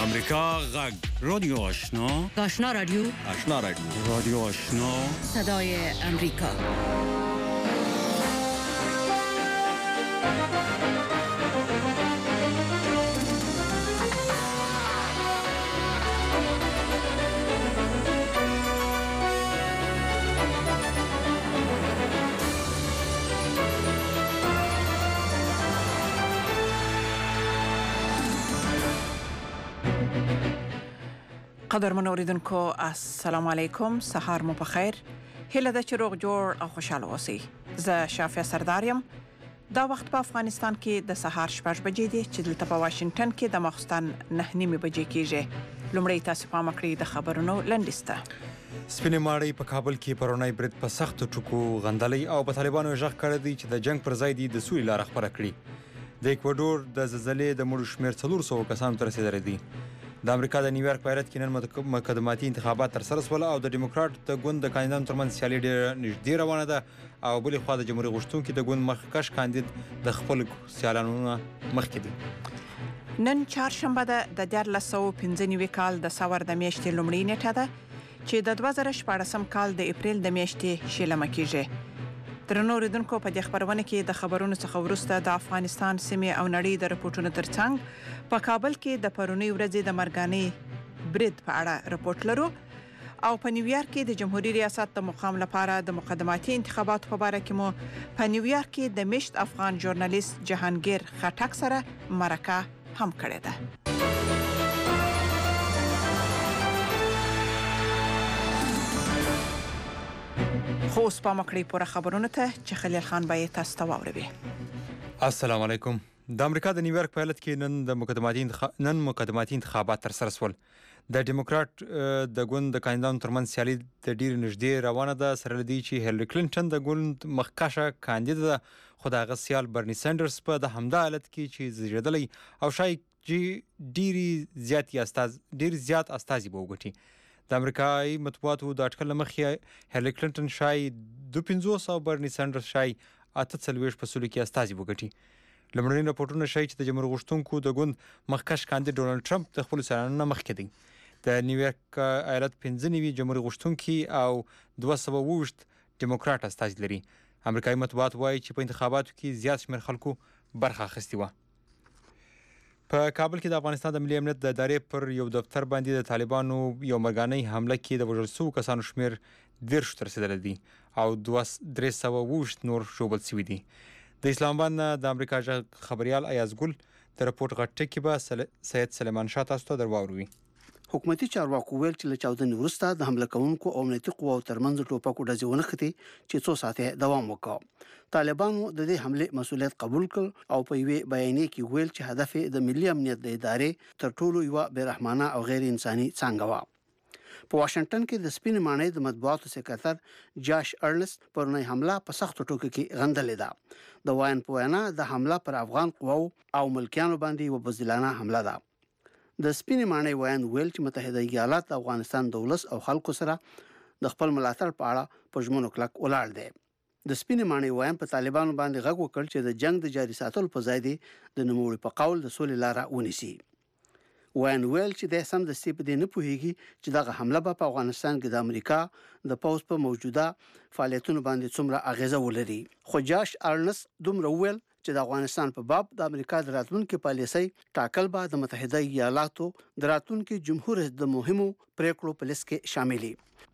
امریکا غږ رادیو آشنا رادیو رادیو آشنا صدای امریکا. قدرمن اوریدونکو السلام علیکم، سهار مو په خیر. هیله ده چې روغ جوړ او خوشاله اوسئ. زه شافیه سردارم. دا وخت په افغانستان کې د سهار 6 بجې دي چې دلته په واشنگټن کې د ماخستن 9:30 بجې کېږي. لومړی تاسو پام کړئ د خبرونو لنډیسته. سپینې ماړی په کابل کې پرونی برید په سخت ټکو غندلې او په طالبانو ژغ کړی دی چې د جنگ پر ځای دی د سولې لار خبره کړي. د اکوادور د زلزلې د مړو شمیر 400 کسانو ته رسیدلی دی. د امریکا د نیویارک په ایالت کې نن مقدماتي انتخابات ترسره شول او د ډیموکرات د ګوند د کاندیدانو ترمنځ سیالي ډېره نږدې روانه ده او بلې خوا د جمهوریت غوښتونکي د ګوند مخکښ کاندید د خپل سیالانو مخکې دي. نن چهارشنبه ده د 1995 کال د سور د میاشتې لومړۍ نیټه ده چې د 2014 کال د اپریل د میاشتې شلمه کېږي. درنو اوریدونکو، په دې خبرونه کې د خبرونو څخه وروسته د افغانستان سیمې او نړۍ د رپورټونو ترڅنګ په کابل کې د پرونی ورځې د مرګاني برید په اړه رپورټ لرو او په نیویارک کې د جمهوریت ریاست د مقام لپاره د مقدماتي انتخاباتو په اړه کې مو په نیویارک کې د مشت افغان ژورنالیست جهانگیر خټک سره مرکه هم کړې ده. خو اوس پام وکړئ پوره خبرونه ته چې خلیل خان به یې تاسو ته واوروي. السلام علیکم. د امریکا د نیویارک په ایالت کې نن مقدماتي انتخابات ترسره شول. د ډیموکرات د ګوند د کاندیدانو ترمنځ سیالي د ډېر نږدې روانه ده، سره له دې چې هیلری کلینټن د ګوند مخکښه کاندید ده، خو د هغه سیال برني سینډرز په د همدا ایالت کې چې زیږېدلی او شاید ډېر زیات استازي به وګټي. د امریکایي مطبوعاتو د اټکل له مخې هیلری کلینټن شاید 250 او برني سینډرز شاید 48% کې استازي وګټي. لومړني راپورټونه ښیي چې د جمهور غوښتونکو د ګوند مخکښ کاندید ډونالډ ټرمپ د خپلو سیالانو نه مخکې دی. د نیویارک ایالت 15 جمهور غوښتونکي او 220 ډیموکراټ استازي لري. امریکایي مطبوعات وایي چې په انتخاباتو کې زیات شمېر خلکو برخه اخیستې وه. په کابل کې د افغانستان د ملي امنیت د ادارې پر یو دفتر باندې د طالبانو یو مرګانۍ حمله کې د وژل شوو کسانو شمېر 10 ته رسېدلی دی او 320 نور ژوبل شوي دي. د اسلام آباد نه د امریکا ژغ خبریال ایاز ګل د رپورټ غټ ټکی به سید سلیمان شاه تاسو ته درواوروي. حکومتي چارواکو ویل چې له چاودنې وروسته د حمله کوونکو او امنیتي قواو ترمنځ ټوپکو ډزې ونښتې چې څو ساعته دوام وکړ. طالبانو د دې حملې مسؤلیت قبول کړ او په یوې بیانیه کې ویل چې هدف د ملي امنیت د ادارې تر ټولو یوه بېرحمانه او غیر انساني څانګه وه. په واشنگټن کې د سپینې ماڼۍ د مطبوعاتو سکرټر جاش ارنست پرونی حمله په سختو ټکو کې غندلې ده. د واین په وینا د حمله پر افغان قواو او ملکیانو باندې یوه بزدلانه حمله ده. د سپینې ماڼۍ ویان ویل چې متحده ایالات د افغانستان د ولس او خلکو سره د خپل ملاتړ په اړه په ژمنو کلک ولاړ دی. د سپینې ماڼۍ ویان په طالبانو باندې غږ وکړ چې د جنگ د جاري ساتلو په ځای دی د نوموړي په قول د سولې لاره ونیسي. ویان ویل چې د سمدستي په دې نه پوهیږي چې دغه حمله به په افغانستان کې د امریکا د پوځ په موجوده فعالیتونو باندې څومره اغیزه ولري. خو جاش ارنست دومره ویل چې د افغانستان په باب د امریکا د راتلونکي پالیسۍ ټاکل به د متحده ایالاتو د راتلونکي جمهور د مهمو پریکړو په لیست کې شاملي.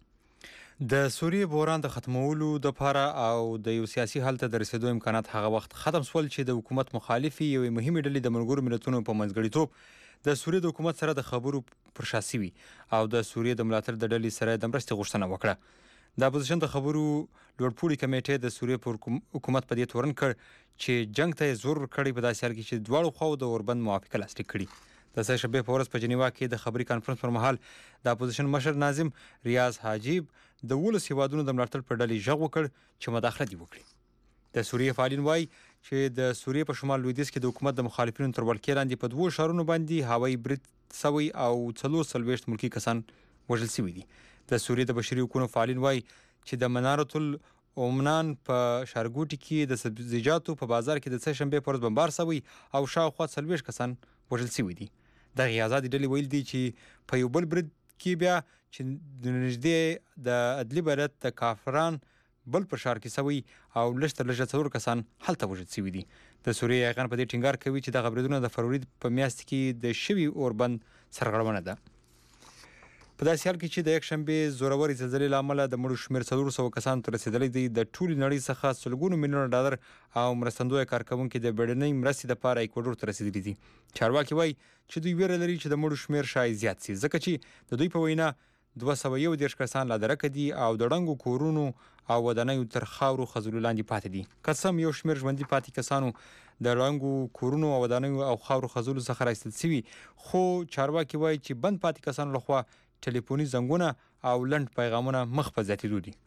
د سوریې بحران د ختمولو لپاره او د یو سیاسي حل ته د رسیدو امکانات هغه وخت ختم شول چې د حکومت مخالفي یوې مهمې ډلې د ملګرو ملتونو په منځګړیتوب د سوریې د حکومت سره د خبرو پر شا شوي او د سوریې د ملاتړ د ډلې سره د مرستې غوښتنه وکړه. د اپوزیشن د خبرو لوړپوړي کمیټې د سوریې پر حکومت په دې تورن کړ چې جنگ ته زور کړی په داسې حال کې چې دواړو خواو د اوربند موافقه لاسلیک کړي. د سه شنبې په ورځ په جنیوا کې د خبري کانفرنس پر مهال د اپوزیشن مشر ناظم ریاض حاجیب د 12 هیوادونو د ملاتړ پر ډلې ژغ وکړ چې مداخله دې وکړي. د سوریې فعالین وایي چې د سوریې په شمال لویدیځ کې د حکومت د مخالفینو تر ولکې لاندې په 2 ښارونو باندې هوایي برید سوی او 44 ملکي کسان وژل شوي دي. د سوریې د بشري حقوقو فعالین وایي چې د منارة العمران په ښارګوټي کې د سبزیجاتو په بازار کې د سه شنبې په ورځ بمبار شوی او شاوخوا 40 کسان وژل شوي دي. دغه آزادي ډلې ویل دي چې په یو بل برید کې بیا چې د نږدې د عدلي عدالت د کافران بل پر شار کې سوي او لږ تر لږه 4 کسان هلته وژل شوي دي. د سوریې ایغان په دې ټینګار کوي چې دغه بریدونه د فروری په میاشت کې د شوي اوربند سرغړونه ده. په داسې حال کې چې د یکشنبې زورورې زلزلې له امله د مړو شمېر 400 کسانو ته رسېدلی دی. د ټولې نړۍ څخه سلګونو میلیونه ډالر او مرستندویه کارکوونکي د بیړنۍ مرستې لپاره ایکواډور ته رسېدلي دي. چارواکي وایي چې دوی ویره لري چې د مړو شمېر شاید زیات شي، ځکه چې د دوی په وینا 211 کسان لا درکه دي او د ړنګو کورونو او ودانیو تر خاورو خزلو لاندې پاتې دي. قسم یو شمېر ژوندي پاتې کسانو د ړنګو کورونو او ودانیو او خاورو خزلو څخه راایستل شوي، خو چارواکي وایي چې بند پاتې کسانو لخوا ټلیفوني زنګونه او لنډ پیغامونه مخ په زیاتېدو دي.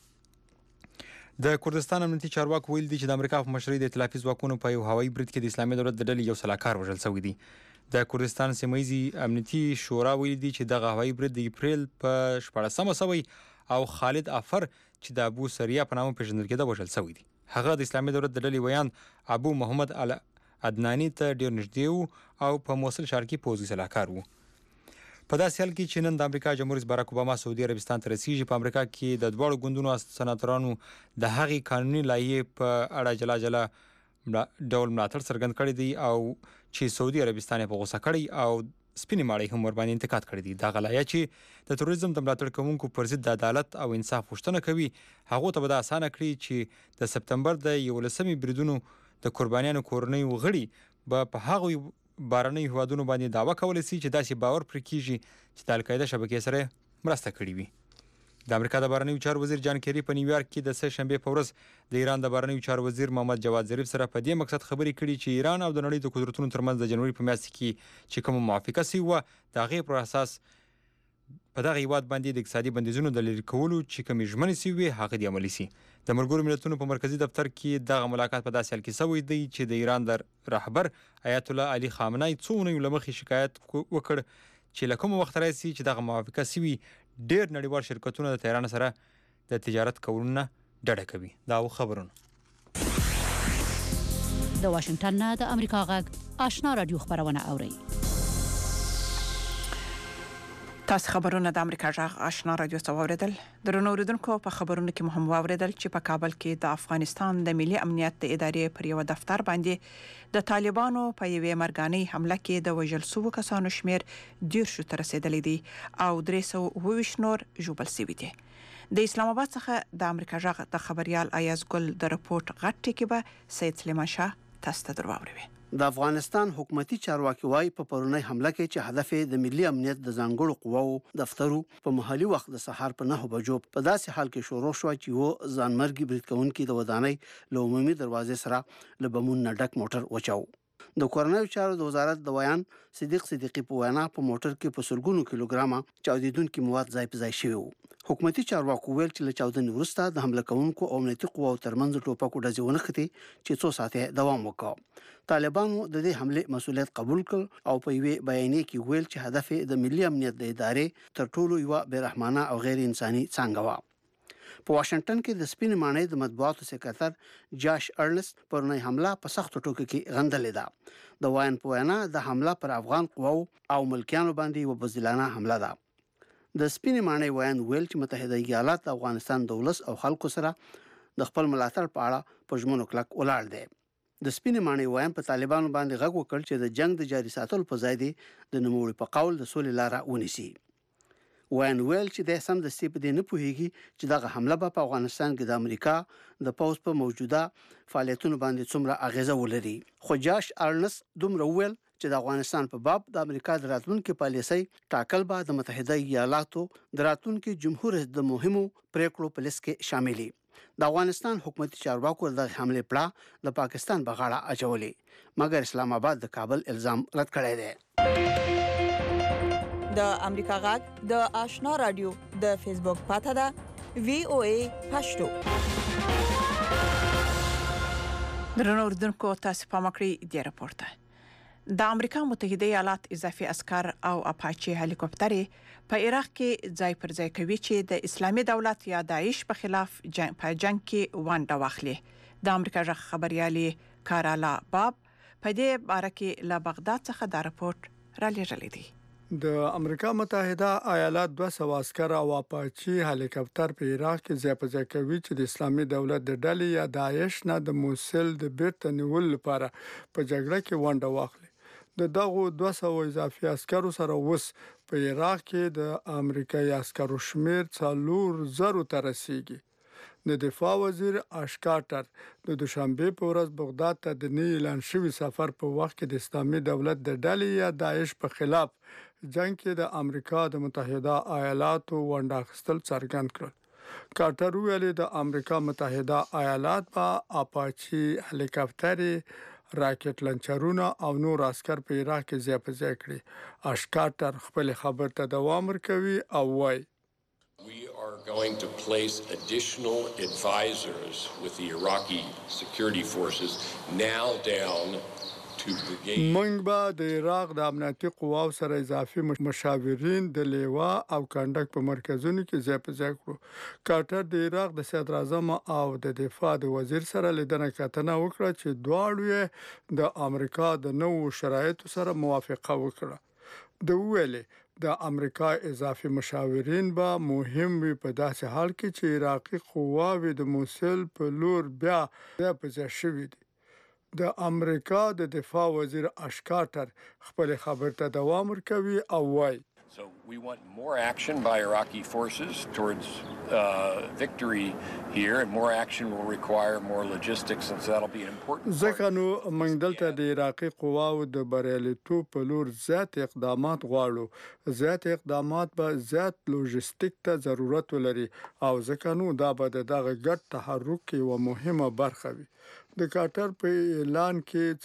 د کردستان امنیتي چارواکو ویل دي چې د امریکا په مشرۍ د ائتلافي ځواکونو په یو هوایي برید کې د اسلامي دولت د ډلې یو سلاکار وژل شوی دی. د کردستان سیمه‌یزي امنیتي شورا ویلي دي چې دغه هوایي برید د اپریل په 14مه شوی او خالد افر چې د ابو سریا په نامه پیژندل کېده وژل شوی دی. هغه د اسلامي دولت د ډلې ویان ابو محمد عدناني ته ډیر نږدې وو او په موصل ښار کې پوځي سلاکار وو. په داسې حال کې چې نن د امریکا جمهور رئیس باراک اوباما سعودي عربستان ته رسیږي، په امریکا کې د دواړو ګوندونو سناتورانو د هغې قانوني لایحې په اړه جلا جلا ډول ملاتړ څرګند کړی دی او چې سعودي عربستان یې په غوسه کړی او سپینې ماڼۍ هم ورباندې انتقاد کړی دی. دغه لایحه چې د تروریزم د ملاتړ کوونکو پر ضد د عدالت او انصاف غوښتنه کوي، هغو ته به دا اسانه کړي چې د سپتمبر د 11مې بریدونو د قربانیانو کورنیو غړي به په هغوی بهرنیو هیوادونو باندې دعوه کولی شي چې داسې باور پرې کیږي چې د القاعده شبکې سره مرسته کړې وي. د امریکا د بهرنیو چارو وزیر جان کیری په نیویارک کې د سه شنبې په ورځ د ایران د بهرنیو چارو وزیر محمد جواد ظریف سره په دې مقصد خبرې کړي چې ایران او د نړۍ د قدرتونو ترمنځ د جنوري په میاشت کې چې کومه موافقه شوې وه، د هغې پر اساس په دغه هیواد باندې د اقتصادي بندیزونو د لرې کولو چې کومې ژمنې شوې وې هغه دې عملي شي. د ملګرو ملتونو په مرکزي دفتر کې دغه ملاقات په داسې حال کې شوی دی چې د ایران د رهبر آیت الله علي خامنه‌ای څو اونیو له مخکې شکایت وکړ چې له کومه وخت راځي چې دغه موافقه شوي ډېر نړیوال شرکتونه د تهران سره د تجارت کولو نه ډډه کوي. دا خبرونه د واشنگټن نه د امریکا غږ آشنا رادیو خبرونه اوري. تاسو خبرونه د امریکا غږ آشنا رادیو څخه اوریدل. درنو اوریدونکو په خبرونو کې مهم واوریدل چې په کابل کې د افغانستان د ملي امنیت د ادارې پر یو دفتر باندې د طالبانو په یوې مرګانۍ حمله کې د وژل شوو کسانو شمیر 10 ته رسیدلی دی او 322 نور ژوبل شوي دي. د اسلام آباد څخه د امریکا غږ د خبريال ایاز ګل د رپورت غټ ټکی به سید سلیمان شاه تاسو ته درواوړي. د افغانستان حکومتي چارواکي وايي په پرونی حمله کې چې هدف یې د ملي امنیت د ځانګړو قواو دفترو په محلي وخت د سهار په 9 بجو په داسې حال کې شروع شو چې و ځانمرګي برید کوونکي د ودانۍ له عمومي دروازې سره له بمونو ډک موټر وچاو. د کورنیو چارو د وزارت د ویان صدیق صدیقي په وینا په موټر کې په سلګونو کیلوګرامه چاودیدونکي مواد ځای په ځای شوي وو. حکومتي چارواکو ویل چې له چاودنې وروسته د حمله کوونکو او امنیتي قواو ترمنځ ټوپکو ډزې ونښتې چې څو ساعته دوام وکړ. طالبانو د دې حمله مسؤلیت قبول کړ او په یوې بیانیه کې ویل چې هدف د ملي امنیت د ادارې تر ټولو یو بیرحمانه او غیر انساني څنګه و. په واشنگټن کې د سپینې ماڼۍ د مطبوعاتو سکرټر جاش ارنست پرونی حمله په سختو ټکو کې غندلې ده. د وایان په وینا د حمله پر افغان قواو او ملکیانو باندې یو بزدلانه حمله ده. د سپینې ماڼۍ ویان ویل چې متحده ایالات د افغانستان د ولس او خلکو سره د خپل ملاتړ په اړه په ژمنو کلک ولاړ دی. د سپینې ماڼۍ ویان په طالبانو باندې غږ وکړ چې د جنگ د جاري ساتلو په ځای دی د نوموړي په قول د سولې لاره ونیسي. ویان ویل چې د سم د سی په دې نه پوهیږي چې دغه حمله په افغانستان کې د امریکا د پوز په موجوده فعالیتونو باندې څومره اغیزه ولري. خو جاش ارنس دومره ویل چې د افغانستان په باب د امریکا د راتلونکو پالیسۍ ټاکل به د متحده ایالاتو د راتلونکو جمهور رئیس د مهمو پریکړو په لیست کې شاملي. د افغانستان حکومتي چارواکو د حمله پړه د پاکستان بغاړه اچولې، مګر اسلام آباد د کابل الزام رد کړی دی. د امریکا غږ د آشنا رادیو د فیسبوک پاته ده VOA پښتو. درنو اوریدونکو تاسو په مکرې دی راپورته. د امریکا متحده ایالات اضافي عسكر او اپاچي هلیکوپټرې په عراق کې ځای پر ځای کوي چې د اسلامي دولت یا داعش په خلاف جنگ کې ونډه واخلي. د امریکا غږ خبريالي کارالا باب په دې باره کې له بغداد څخه دا راپورټ را لېږلي دي. د امریکا متحده ایالات 200 عسكر او اپاچي هلیکاپټر په عراق کې ځای په ځای کوي چې د اسلامي دولت د ډلې یا داعش نه د موصل د بیرته نیولو لپاره په جګړه کې ونډه واخلي. د دغو 200 اضافي عسکرو سره اوس په عراق کې د امریکایي عسکرو شمیر 4,000 ته رسیدي. د دفاع وزیر اش کارټر د دوشنبه په ورځ بغداد ته د نه اعلان شوی سفر په وخت کې د اسلامي دولت د ډلې یا داعش په خلاف جنگ کې د امریکا د متحده ایالاتو ونډه اخیستل څرګند کړل. کارټر ویل د امریکا متحده ایالات په اپاچي هلیکاپټر، راکټ لانچرونه او نور عسكر په عراق کې ځای په ځای کړي. اش کارټر خپل خبر ته دوام ورکوي او وایي We are going to place additional advisors with the Iraqi security forces now down to brigade. موږ به د عراق د امنیتي قواو سره اضافي مشاورین د لیوا او کانډک په مرکزونو کې ځای په ځای کړو. کارټر د عراق د صدر اعظم او د دفاع د وزیر سره لیدنه کتنه وکړه چې دواړو د امریکا د نوو شرایطو سره موافقه وکړه. د ویلې د امریکا اضافي مشاورین به مهم وي په داسې حال کې چې عراقي قواوې د موصل په لور بیا په ځای شوې دي. د امریکا د دفاع وزیر اش کارټر خپل خبر ته دوام ورکوي او وایي So we want more action by Iraqi forces towards victory here, and more action will require more logistics, and so that'll be an important part. ځکه نو موږ دلته د عراقي قواو د بریالیتوب په لور زیات اقدامات غواړو. زیات اقدامات به زیات لوجستیک ته ضرورت ولري او ځکه نو دا به دغه ګډ تحرک یوه مهمه برخه وي. د کارټر په اعلان کې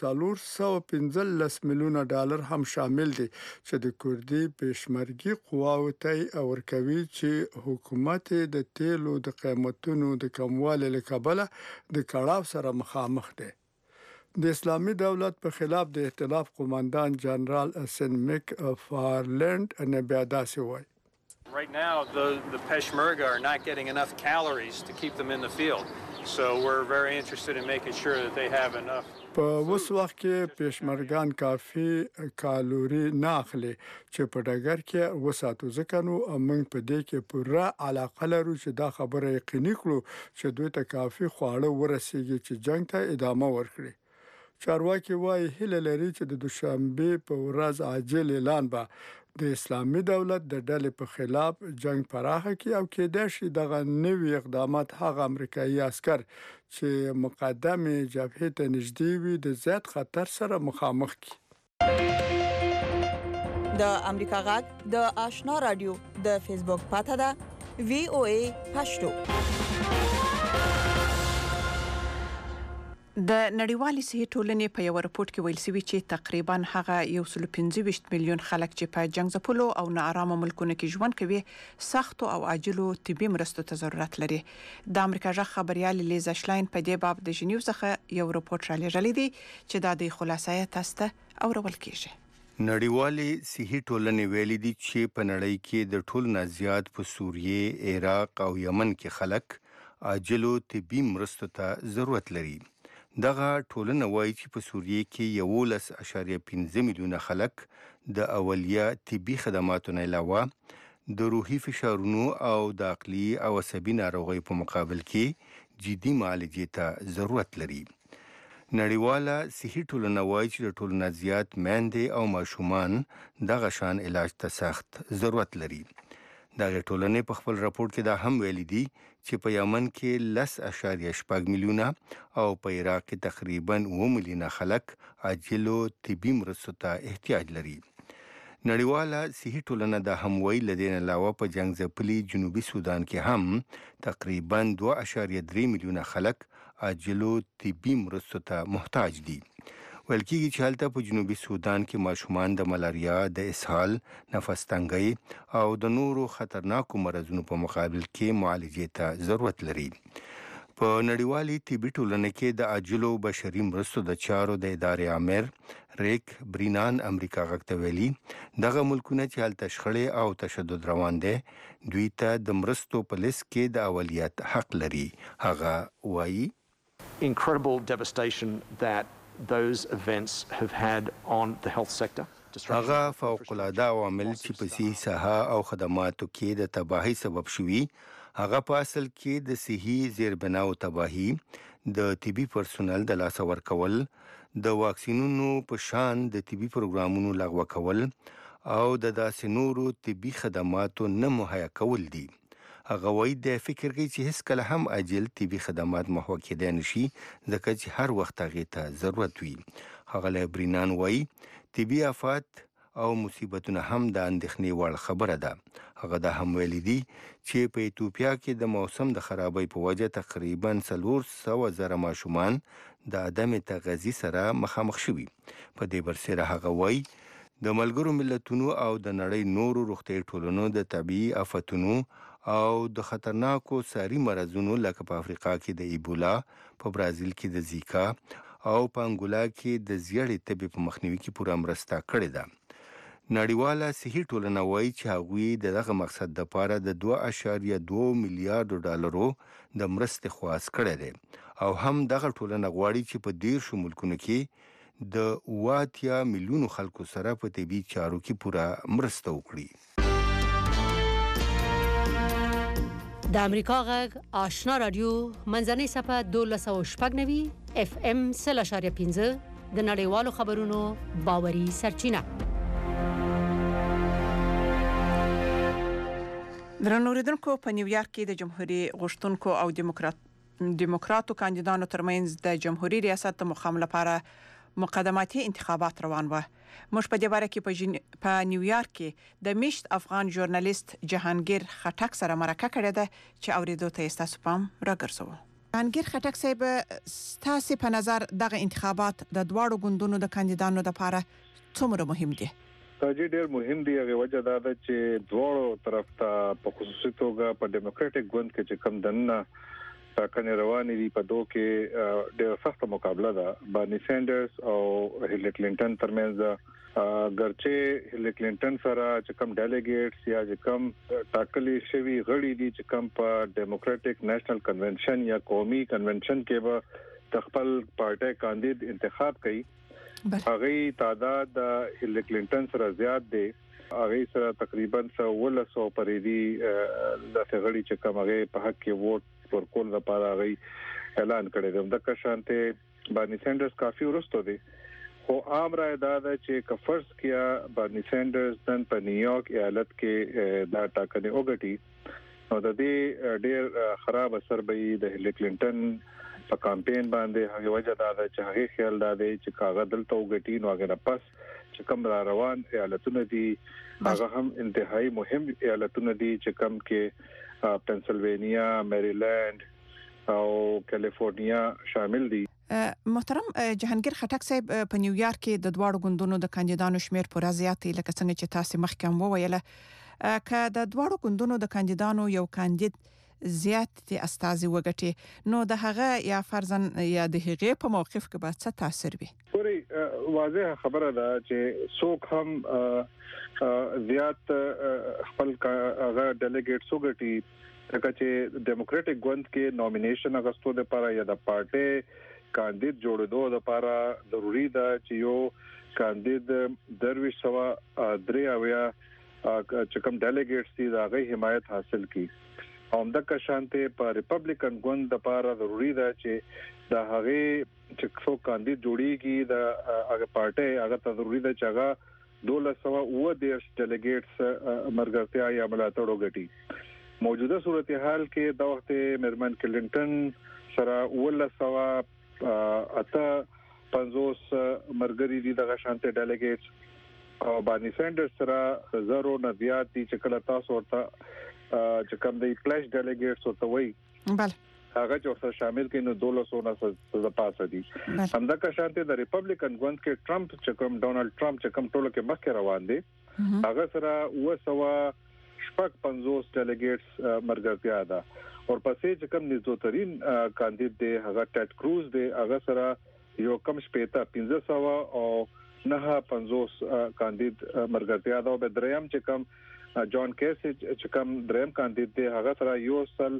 415 میلیونه ډالر هم شامل دي چې د کوردي پېشمرګي قواو ته ورکوي چې حکومت د تیلو د قیمتونو د کموالي له کبله د کړاو سره مخامخ دی. د اسلامي دولت په خلاف د ائتلاف قوماندان جنرال سن میک فارلند نه بیا داسې وایي Right now, the Peshmerga are not getting enough calories to keep them in the field. So we're very interested in making sure that they have enough. په اوس وخت کې پېشمرګان کافي کالوري نه اخلي چې په ډګر کې وساتو. ځکه نو موږ په دې کې پوره علاقه لرو چې دا خبره یقیني کړو چې دوی ته کافي خواړه ورسیږي چې جنگ ته ادامه ورکړي. چارواکي وايي هیله لري چې د دوشنبه په ورځ عاجل اعلان به د اسلامي دولت د ډلې په خلاف جنگ پراخه کی او کېدای شي دغه نوي اقدامات هغه امریکایي عسكر چې مقدمه جبهه ته نږدې وي د زیات خطر سره مخامخ کی. د امریکا غږ د آشنا رادیو د فیسبوک پاته ده VOA پښتو. د نړیوالې صحي ټولنې په یو راپورټ کې ویل شوی چې تقریبا هغه 125 میلیون خلک چې په جنگ ځپلو او ناارامه ملکونو کې ژوند کوي سخت او عاجلو طبي مرستو ته ضرورت لري. د امریکا ژغ خبريال لیزا شلاین په دې باب د ژنیو څخه یو راپورټ را لېږلی دی چې دا د خلاصې تاسته اورول کیږي. نړیوالې صحي ټولنې ویلي دي چې په نړۍ کې د ټولو نه زیات په سوریې، عراق او یمن کې خلک عاجلو طبي مرستو ته ضرورت لري. دغه ټولنه وایي چې په سوریې کې 11.5 میلیونه خلک د اولیه طبي خدماتو نه علاوه د روحي فشارونو او د عقلي او عصبي ناروغیو په مقابل کې جدي معالجې ته ضرورت لري. نړیواله صحي ټولنه وایي چې د ټولو نه زیات میندې او ماشومان دغه شان علاج ته سخت ضرورت لري. دغه ټولنې په خپل راپورټ کې دا هم ویلي دي چې په یمن کې 10.8 میلیونه او په عراق کې تقریبا 2 میلیونه خلک عاجلو طبي مرستو ته احتیاج لري. نړیواله صحي ټولنه دا هم ویلي لدین علاوه په جنگ ځپلي جنوبي سودان کې هم تقریبا 2.3 میلیونه خلک عاجلو طبي مرستو ته محتاج دي. ویل کېږي چې هلته په جنوبي سودان کې ماشومان د ملاریا، د اسهال، نفس تنګۍ او د نورو خطرناکو مرضونو په مقابل کې معالجې ته ضرورت لري. په نړیوالې طبي ټولنه کې د عاجلو بشري مرستو د چارو د ادارې امیر ریک برینان امریکا غږ ته ویلي دغه ملکونه چې هلته شخړې او تشدد روان دی دوی ته د مرستو په لیست کې د اولیت حق لري. هغه وایي incredible devastation that those events have had on the health sector. هغه فوق العاده عوامل چې په صحي ساحه او خدماتو کې د تباهي سبب شوي هغه په اصل کې د صحي زیربناو تباهي د طبي پرسونل د لاس ورکول د واکسینونو په شان د طبي پروګرامونو لغوه کول او د داسې نورو طبي خدماتو نه مهیا کول دي. هغه وایي د فکر کوي چې هیڅ کله هم عاجل طبي خدمات محو کېدای نشي ځکه چې هر وخت هغې ته ضرورت وي. ښاغلی برینان وایي طبي آفات او مصیبتونه هم د اندېښنې وړ خبره ده. هغه دا هم ویلي دي چې په ایتوپیا کې د موسم د خرابۍ په وجه تقریبا 400,000 ماشومان د عدم تغذیې سره مخامخ شوي. په دې برسره هغه وایي د ملګرو ملتونو او د نړۍ نورو روغتیايي ټولنو د طبیعي آفتونو او د خطرناکو ساري مرضونو لکه په افریقا کې د ایبولا، په برازیل کې د زیکا او په انګولا کې د زیړې تبې په مخنیوي کې پوره مرسته کړې ده. نړیواله صحي ټولنه وایي چې هغوی دغه مقصد لپاره د 2.2 میلیارډ ډالرو د مرستې خواست کړی دی او هم دغه ټولنه غواړي چې په 10 ملکونو کې د 80 میلیونو خلکو سره په طبي چارو کې پوره مرسته وکړي. د امریکا غږ آشنا رادیو منځنۍ صفحه 1290 FM 0.5 د نړیوالو خبرونو باوري سرچینه. درنو اوریدونکو، په نیویارک کې د جمهوریت غوښتونکو او دیموکراتو کاندیدانو ترمنځ د جمهوریت ریاست د مقام لپاره مقدماتي انتخابات روان و. موږ په دې باره کې په نیویارک کې د میشت افغان ژورنالیست جهانگیر خټک سره مرکه کړې ده چې اوریدو ته تاسو پام راګرځو. جهانگیر خټک صاحب، تاسو په نظر دغه انتخابات د دواړو ګوندونو د کاندیدانو لپاره څومره مهم دي؟ ډېر مهم دی. هغه وجه دا ده چې دواړو طرف ته په خصوصي توګه په ډیموکراټک ګوند کې چې کم دننه ټاکنې روانې دي په دوه کې ډېر سخت مقابله ده. بارني سینډرز او هیلری کلینټن ترمنځ ګرچې هیلری کلینټن سره چې کم ډیلیګیټس یا چې کم ټاکلي شوی غړي دي چې کم په ډیموکراټک نېشنل کنونشن یا قومي کنونشن کې به خپل پارټي کاندید انتخاب کوي، هغه تعداد د هیلری کلینټن سره زیات دی. هغه سره تقریبا 100 پرې دي د غړي چې کوم هغه په حق کې ووټ ورکول لپاره هغه اعلان کړی دی. د کشانته بارني سینډرز کافي ورسته دي، خو عام رائے دا ده چې کفرس کیا بارني سینډرز نن په نیویارک ایالت کې دا ټاکنې وګټي نو د دې ډېر خراب اثر به د هیلری کلینټن په کمپاین باندې. هغه وجه دا ده چې هغه خیال دا دی چې کاغذ دلته وګټي نو هغه پس چې کوم را روان ایالتونه دي هغه هم انتهایی مهم ایالتونه دي چې کوم کې پنسلوانیا، میریلند او کالیفورنیا شامل دي. محترم جهانگیر خټک صاحب، په نیویارک کې د دواړو ګوندونو د کاندیدانو شمیر پوره زیات دی لکه څنګه چې تاسو مخکې هم وویل. که د دواړو ګوندونو د کاندیدانو یو کاندید زیات استازي وګټي نو د هغه یا فرضاً یا د هغه په موقف کې به څه تاثیر وي؟ پوری واضح خبره ده چې څوک هم زیات خپل هغه ډیلیګیټس وګټي لکه چې ډیموکراټک ګوند کې نومینیشن اغستو لپاره یا د پارټي کاندید جوړېدو لپاره ضروری ده چې یو کاندید درویش سوا درې اویا چې کوم ډیلیګیټس دي دا غي حمایت حاصل کړي. همدغه شانته په ریپبلیکن ګوند لپاره ضروری ده چې د هغه چې څو کاندید جوړیږي د هغه پارټي هغه ته ضروری ده چې هغه 1210 ډیلیګیټس مرګرتیا یا ملاتړ وګټي. موجوده صورتحال کې د وخت مرمن کلینټن سره 1950 مرګري دي دغه شانته ډیلیګیټس او بارني سینډرز سره زرو نه زیات دي چې کله تاسو ورته چې کوم دی پلیش ډیلیګیټس ورته وایي بله هغه چې ورسره شامل کړي نو 1200 نه پاسه دي. همدغه شانته د ریپبلیکن ګوند کې ټرمپ چې کوم ډونالد ټرمپ چې کوم ټولو کې مخکې روان دي هغه سره 250 ډیلیګیټس مرګرتیا ده. ورپسې چې کوم نږدې کاندید دی هغه ټیډ کروز دی هغه سره یو کم شپېته 1500 او 950 کاندید مرګرتیا ده. او به دریم چې کوم جان کیسج چې کوم دریم کاندید دی هغه سره 100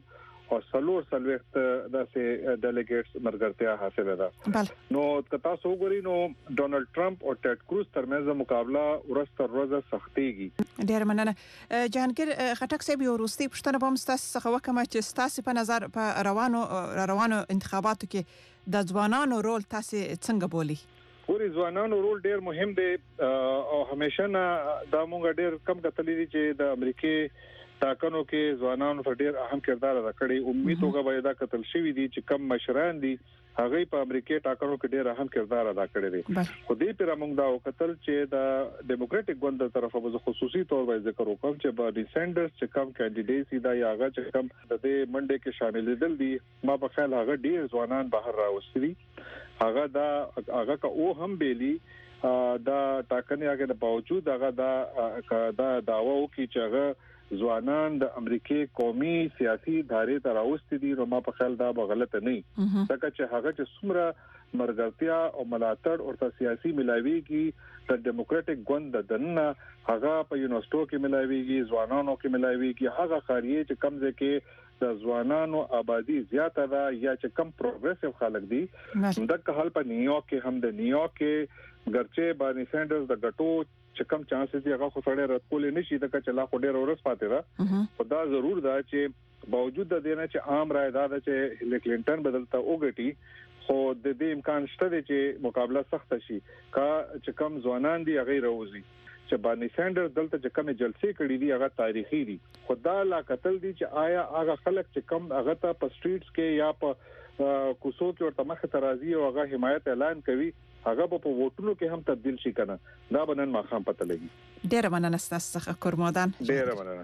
او سلور سلوخت داسې ډیلیګیټس مرګرتیا حاصله ده. بله نو کتا سو غوري نو ډونالد ټرمپ او ټیډ کروز ترمنځ مقابله ورستر روزه سختيږي. ډیر مننه جهانگیر خټک صاحب یو وروستي پښتنه په مستاسو څخه وکم چې تاسو په نظر په روانو انتخاباتو کې د ځوانانو رول تاسو څنګه بولی؟ ګوري ځوانانو رول ډیر مهم دی او همیشه نه دا مونږ ډیر کم کتلې دي چې د امریکای ټاکنو کې ځوانانو ته ډیر اهم کردار ادا کړی. امید وګه به دا کتل شوی دي چې کم مشران دي هغه په امریکای ټاکنو کې ډیر اهم کردار ادا کړی دی. خو دې پر موږ دا وکتل چې د ډیموکراټک ګوند تر طرفه به خصوصي تور باندې ذکر وکم چې برني سانډرز چې کم کینډیډیټ دا یا هغه چې کم د دې منډه کې شامل دي ما په خیال هغه ډیر ځوانان بهر راوستي هغه کا او هم بیلی دا ټاکنې هغه د باوجود هغه دا داوا وکړي چې هغه ځوانان د امریکای قومي سیاسي دارې ته راوستي دي نو ما په خیال دا به غلط نه وي ځکه چې هغه چې څومره مرګرتیا او ملاتړ او سیاسي ملاويږي د ډیموکراټک ګوند د دننه هغه په یونیورسيټو کې ملاويږي ځوانانو کې ملاويږي هغه خاریه چې کمزې کې د ځوانانو آبادی زیاته ده یا چې کم پروګریسیو خلک دي دغه حال په نیویارک کې هم د نیویارک کې ګرچه برني سانډرز د غټو چې کم چانسز دي هغه خو سړی راتکول نشي د کچ لا خو ډیر ورس پاتې ده خدا ضرور ده چې باوجود د دې نه چې عام رائے ده چې هیلری کلینټن بدلته وګټي خو د دې امکان شته چې مقابله سخت شي کا چې کم ځوانان دي هغه راوځي چې برني سانډرز دلته چې کوم جلسې کړې دي هغه تاریخي دي خدا لا قتل دي چې آیا هغه خلک چې کم هغه ته په سټریټس کې یا په کوڅو کې ورته مخ ته راځي او هغه حمایت اعلان کوي هغه په ووټونو کې هم تبديل شي کنه دا بنن ما خام پته لګي. ډیر مننه ستاسو څخه کورمودان. ډیر مننه.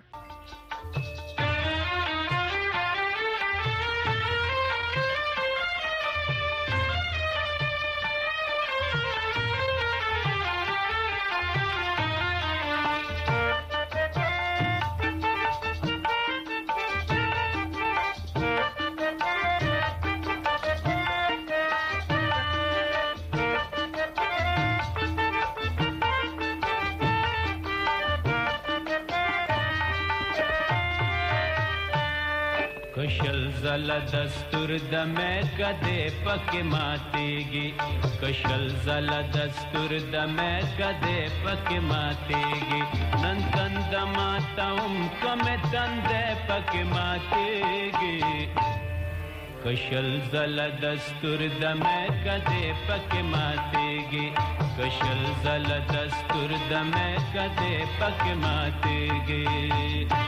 کشل زل دستور د مې کده پکې ماتېږي کشل زل دستور د مې کده پکې ماتېږي نن تند ماتاوم کوم تند پکې ماتېږي کشل زل دستور د مې کده پکې ماتېږي کشل زل دستور د مې کده پکې ماتېږي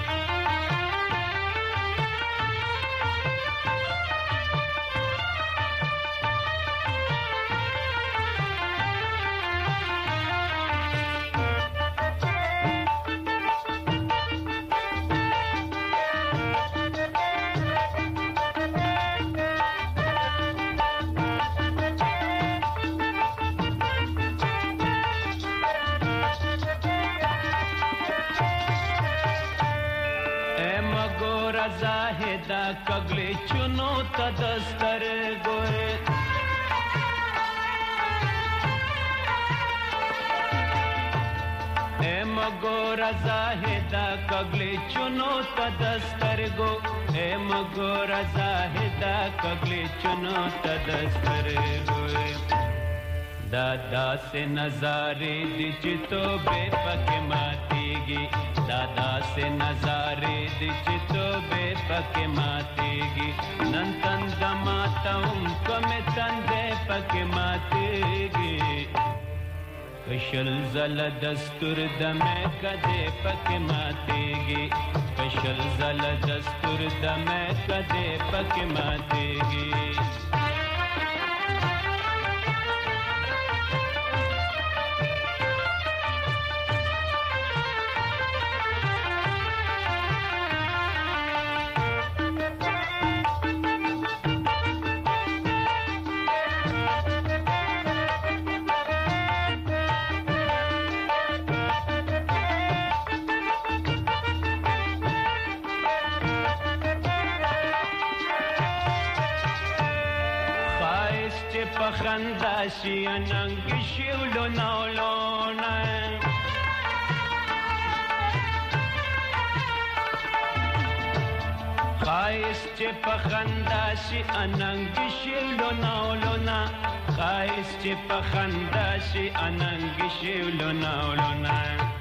زاهدا کغلی چونو تدستر ګوره اے مګور زاهدا کغلی چونو تدستر ګو اے مګور زاهدا کغلی چونو تدستر ګوره دادا سے نظارے دی چتو بے پکے ماتیگی دادا سے نظارے دی چتو بے پکے ماتیگی نن تند ماتاوم کم تندے پکے ماتیگی کشل زل دستور دمے کدے پکے ماتیگی کشل زل دستور دمے کدے پکے ماتیگی خنداشي اننګ شیولو نولونه خایست چې په خندا شي اننګ شي لونا لونا خایست چې په خندا شي اننګ شي لونا لونا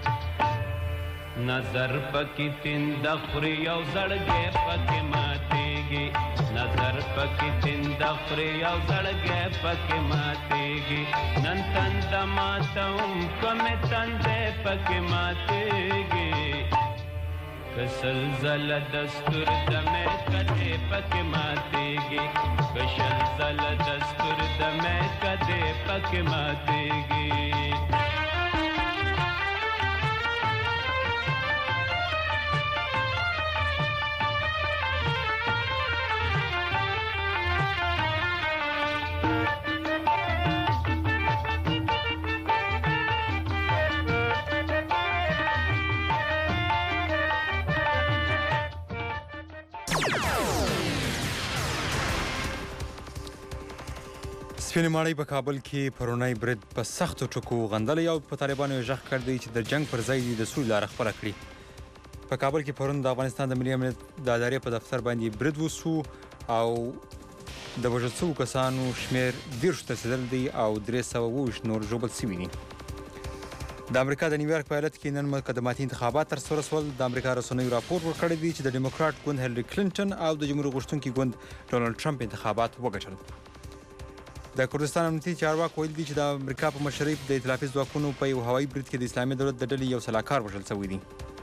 نظر پکې تند خوري او زړګې پکې ماتېږي نظر پکې تند خوري او زړګې پکې ماتېږي نن تند ماتم کوم تند پکې ماتېږي کسل زل دستور د مې کده پکې ماتېږي کسل زل دستور د مې کده پکې ماتېږي سپینې ماڼۍ په کابل کې پرونی برید په سختو ټکو غندلی او په طالبانو یې غږ کړ دی چې د جنګ پر ځای د سولې لاره خپله کړي. په کابل کې پرون د افغانستان د ملي امنیت د ادارې په دفتر باندې برید وسو او د وژل شوو کسانو شمېر 10 ته رسېدلی دی او 320 نور ژوبل شوي دي. د امریکا د نیویارک په ایالت کې نن مقدماتي انتخابات ترسره شول. د امریکا رسنیو راپور ورکړی دی چې د ډیموکراټ ګوند هیلري کلینټن او د جمهوریت غوښتونکي ګوند ډونالډ ټرمپ انتخابات وګټل. د کردستان امنیتي چارواکو ویل دي چې د امریکا په مشرۍ د ائتلافي ځواکونو په یو هوایي برید کې د اسلامي دولت د ډلې یو سلاکار وژل شوی دی.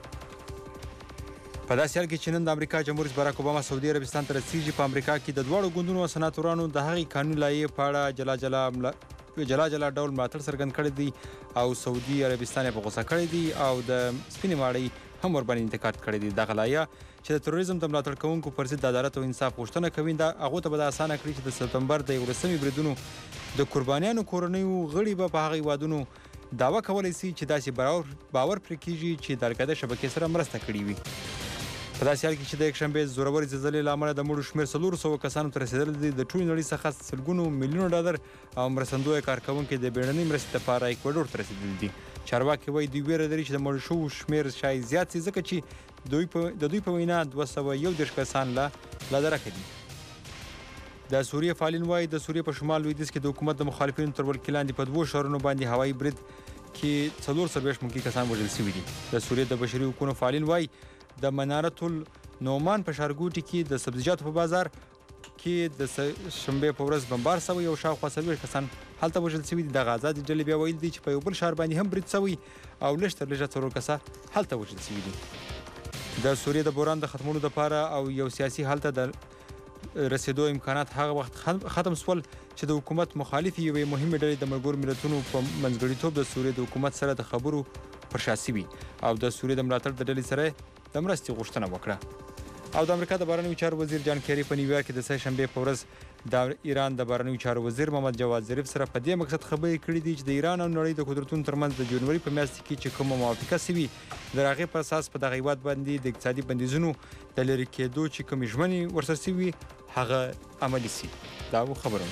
په داسې حال کې چې نن د امریکا جمهور رئیس باراک اوباما سعودي عربستان ته رسیږي، په امریکا کې د دواړو ګوندونو او سناتورانو د هغې قانوني لایحې په اړه جلا ډول ملاتړ څرګند کړی دی او سعودي عربستان یې په غوسه کړی دی او د سپینې ماڼۍ هم ورباندې انتقاد کړی دی. دغه لایحه چې د تروریزم د ملاتړ کوونکو پر ضد د عدالت او انصاف غوښتنه کوي، هغو ته به دا اسانه کړي چې د سپتمبر د 11مې بریدونو د قربانیانو کورنیو غړي به په هغه هیوادونو دعوه کولی شي چې داسې باور پرې کېږي چې د القاعده شبکې سره مرسته کړې وي. په داسې حال کې چې د یکشنبې زورورې زلزلې له امله د مړو شمېر 400 کسانو ته رسېدلی دی. د ټولې نړۍ څخه سلګونو میلیونه ډالر او مرستندویه کارکوونکي د بیړنۍ مرستې لپاره ایکواډور ته رسېدلي دي. چارواکي وایي دوی ویره لري چې د مړو شوو شمېر شاید زیات شي، ځکه چې د دوی په وینا 211 کسان لا درکه دي. د سوریې فعالین وایي د سوریې په شمال لویدیځ کې د حکومت د مخالفینو تر ولکې لاندې په 2 ښارونو باندې هوایي برید کې 440 ملکي کسان وژل شوي دي. د سوریې د بشري حقوقو فعالین وایي د منارة النعمان په ښارګوټي کې د سبزیجاتو په بازار کې د شنبې په ورځ بمبار شوی او شاوخوا 40 کسان هلته وژل شوي دي. دغه آزادې ډلې بیا ویل دي چې په یو بل ښار باندې هم برید شوی او لږ تر لږه 4 کسه هلته وژل شوي دي. د سوریې د بحران د ختمولو لپاره او یو سیاسي حل ته د رسیدو امکانات هغه وخت ختم شول چې د حکومت مخالفې یوې مهمې ډلې د ملګرو ملتونو په منځګړیتوب د سوریې د حکومت سره د خبرو پر شا شوي او د سوریې د ملاتړ د ډلې سره د مرستې غوښتنه وکړه. او د امریکا د بهرنیو چارو وزیر جان کیری په نیویارک کې د سه شنبې په ورځ د ایران د بهرنیو چارو وزیر محمد جواد ظریف سره په دې مقصد خبرې کړې دي چې د ایران او نړۍ د قدرتونو ترمنځ د جنوري په میاشت کې چې کومه موافقه شوې د هغې پر اساس په دغه هیواد باندې د اقتصادي بندیزونو د لرې کېدو چې کومې ژمنې ورسره شوي هغه عملي شي. دا و خبرونه.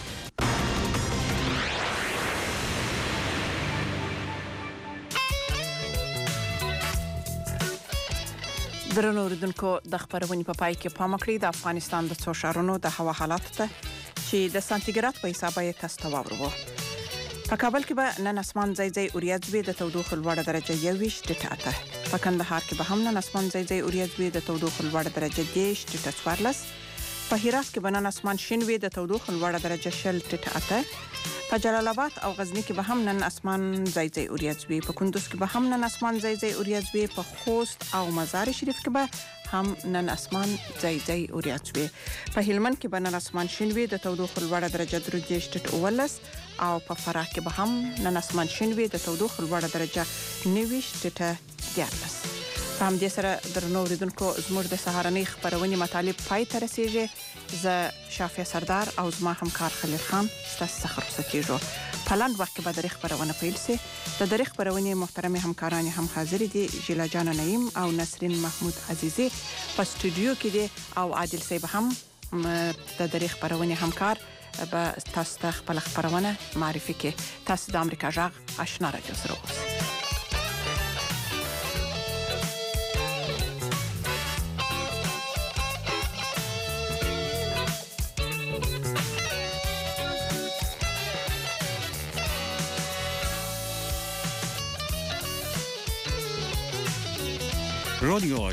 درنو اوریدونکو، د خبرونې په پای کې پام وکړئ د افغانستان د څو ښارونو د هوا حالات ته چې د سانتیګراد په حساب یې تاسو ته واورو. په کابل کې به نن اسمان ځای ځای اوریځ وي، د تودوخې لوړه درجه 21 ټیټه 8. په کندهار کې به هم نن اسمان ځای ځای اوریځ وي، د تودوخې لوړه درجه 10 ټیټه 14. په هرات کې به نن اسمان شین وي، د تودوخې لوړه درجه 0 ټیټه 8. په جلال آباد او غزنی کې به هم نن اسمان ځای ځای اوریځ وي، په کندوز کې به هم نن اسمان ځای ځای اوریځ وي، په خوست او مزار شریف کې به هم نن اسمان ځای ځای اوریځ وي. په هلمند کې به نن اسمان شین وي، د تودوخې لوړه درجه 13 ټیټه 19. او په فراه کې به هم نن اسمان شین وي، د تودوخې لوړه درجه 19 ټیټه 13. په همدې سره درنو اوریدونکو، زموږ د سهارنۍ خبرونې مطالب پای ته رسیږي. زه شافیه سردار او زما همکار خلیل خان ستاسو څخه رخصت کیږو. په لنډ وخت کې به د خبرونه پیل شي. د خبرونې محترم همکاران هم حاضر دي، ژیلا جان نعیم او نسرین محمود عزیزی په استودیو کې دي او عادل صاحب هم د خبرونې همکار به تاسو ته خپل خبرونه معرفي کوي. تاسو د امریکا جغ آشنا رادیو سره اوسئ. رادیو